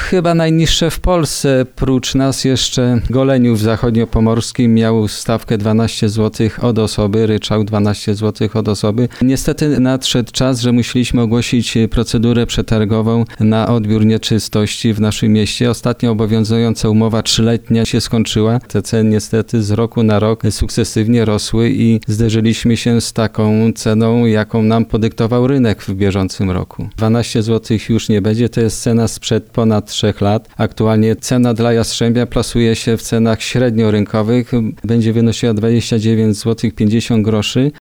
chyba najniższe w Polsce. Prócz nas jeszcze Goleniów zachodniopomorskim miał stawkę 12 zł od osoby, ryczałt 12 zł od osoby. Niestety nadszedł czas, że musieliśmy ogłosić procedurę przetargową na odbiór nieczystości w naszym mieście. Ostatnio obowiązująca umowa 3-letnia się skończyła. Te ceny niestety z roku na rok sukcesywnie rosły i zderzyliśmy się z taką ceną, jaką nam podyktował rynek w bieżącym roku. 12 zł już nie będzie, to jest cena sprzed ponad 3 lat. Aktualnie cena dla Jastrzębia plasuje się w cenach średnio rynkowych, będzie wynosiła 29 zł 50 groszy.